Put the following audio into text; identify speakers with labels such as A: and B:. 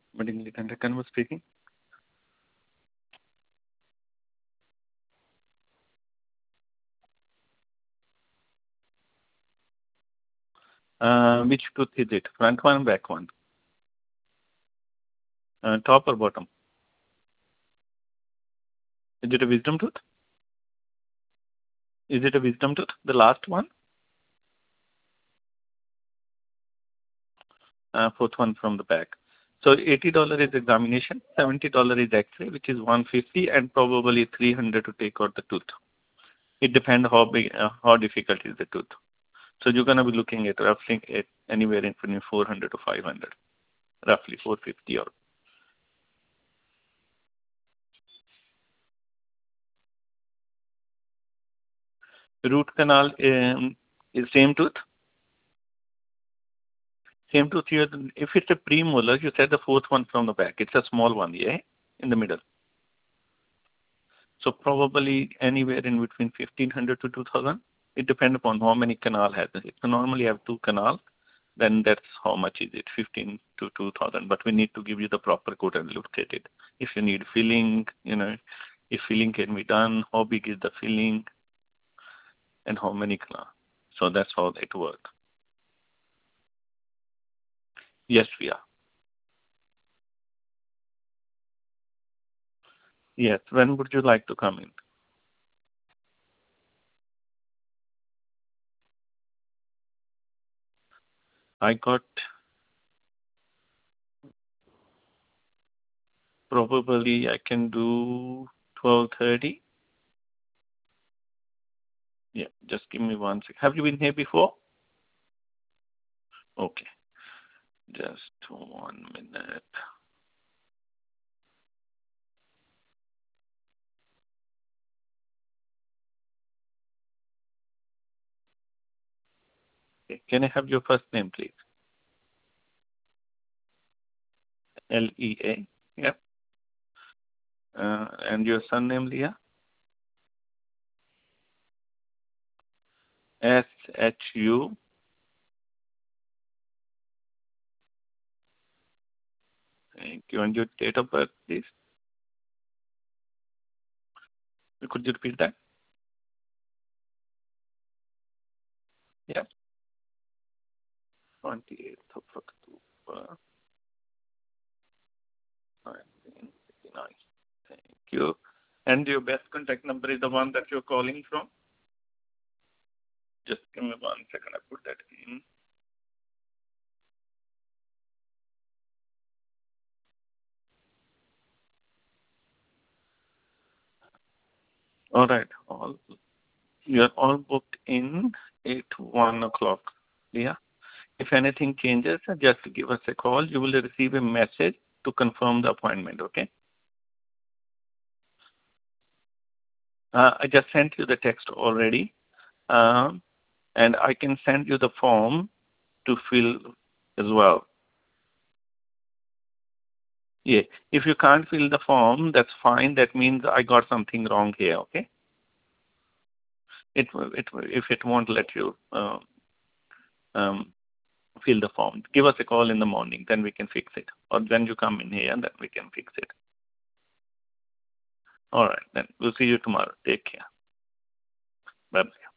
A: Medingly Tandakan was speaking. Which tooth is it? Front one, back one? Top or bottom? Is it a wisdom tooth? Is it a wisdom tooth? The last one? Fourth one from the back. So $80 is examination, $70 is X-ray, which is $150, and probably $300 to take out the tooth. It depends how big, how difficult is the tooth. So you're gonna be looking at roughly at anywhere in between 400 to 500, roughly 450 or. Root canal is same tooth. Same tooth here. If it's a premolar, you said the fourth one from the back. It's a small one, yeah, in the middle. So probably anywhere in between 1500 to 2000. It depends upon how many canal has. If you normally have two canal, then that's how much is it, 15 to 2000. But we need to give you the proper code and look at it. If you need filling, if filling can be done, how big is the filling, and how many canal. So that's how it works. Yes, we are. Yes. When would you like to come in? I got probably I can do 12:30. Yeah, just give me 1 sec. Have you been here before? Okay, just 1 minute. Okay. Can I have your first name, please? Lea. Yep. And your surname, Leah? SHU. Thank you. And your date of birth, please? Could you repeat that? Yeah. 28th of October, 1989. Thank you. And your best contact number is the one that you're calling from? Just give me 1 second. I put that in. All right. You're all booked in at 1 o'clock. Yeah. If anything changes, just give us a call. You will receive a message to confirm the appointment. Okay. I just sent you the text already, and I can send you the form to fill as well. Yeah. If you can't fill the form, that's fine. That means I got something wrong here. Okay. If it won't let you um, fill the form, give us a call in the morning. Then we can fix it. Or when you come in here, then we can fix it. All right. Then we'll see you tomorrow. Take care. Bye-bye.